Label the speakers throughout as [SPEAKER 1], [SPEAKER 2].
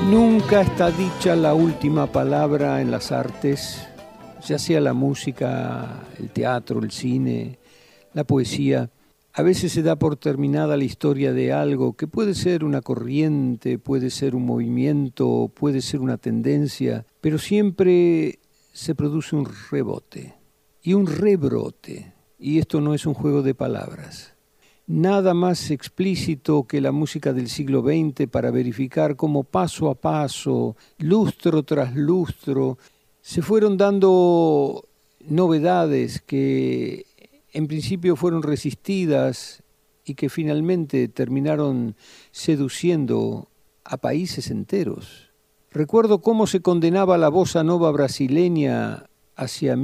[SPEAKER 1] Nunca está dicha la última palabra en las artes, ya sea la música, el teatro, el cine, la poesía. A veces se da por terminada la historia de algo que puede ser una corriente, puede ser un movimiento, puede ser una tendencia, pero siempre se produce un rebote y un rebrote. Y esto no es un juego de palabras. Nada más explícito que la música del siglo XX para verificar cómo paso a paso, lustro tras lustro, se fueron dando novedades que en principio fueron resistidas y que finalmente terminaron seduciendo a países enteros. Recuerdo cómo se condenaba la bossa nova brasileña hacia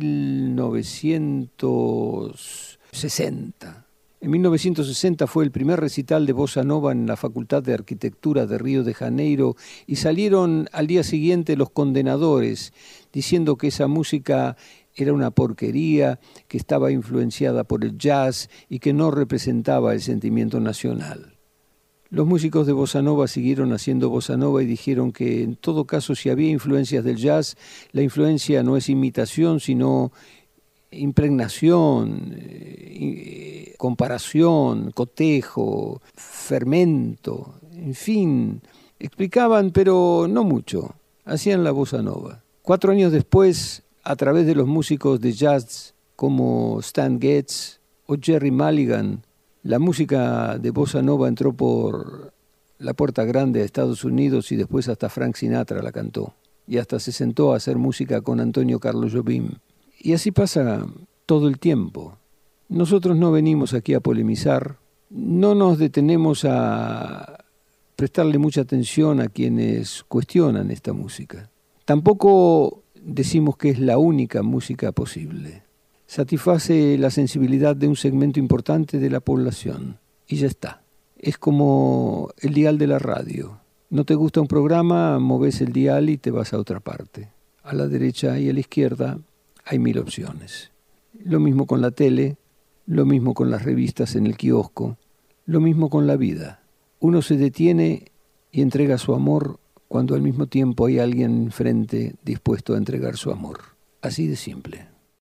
[SPEAKER 1] 1960. En 1960 fue el primer recital de bossa nova en la Facultad de Arquitectura de Río de Janeiro y salieron al día siguiente los condenadores diciendo que esa música era una porquería, que estaba influenciada por el jazz y que no representaba el sentimiento nacional. Los músicos de bossa nova siguieron haciendo bossa nova y dijeron que en todo caso si había influencias del jazz, la influencia no es imitación sino impregnación, comparación, cotejo, fermento, en fin, explicaban pero no mucho, hacían la bossa nova. 4 años después, a través de los músicos de jazz como Stan Getz o Jerry Mulligan, la música de bossa nova entró por la puerta grande a Estados Unidos y después hasta Frank Sinatra la cantó y hasta se sentó a hacer música con Antonio Carlos Jobim. Y así pasa todo el tiempo. Nosotros no venimos aquí a polemizar, no nos detenemos a prestarle mucha atención a quienes cuestionan esta música. Tampoco decimos que es la única música posible. Satisface la sensibilidad de un segmento importante de la población y ya está. Es como el dial de la radio. No te gusta un programa, moves el dial y te vas a otra parte. A la derecha y a la izquierda hay 1000 opciones. Lo mismo con la tele, lo mismo con las revistas en el kiosco, lo mismo con la vida. Uno se detiene y entrega su amor cuando al mismo tiempo hay alguien enfrente dispuesto a entregar su amor. Así de simple.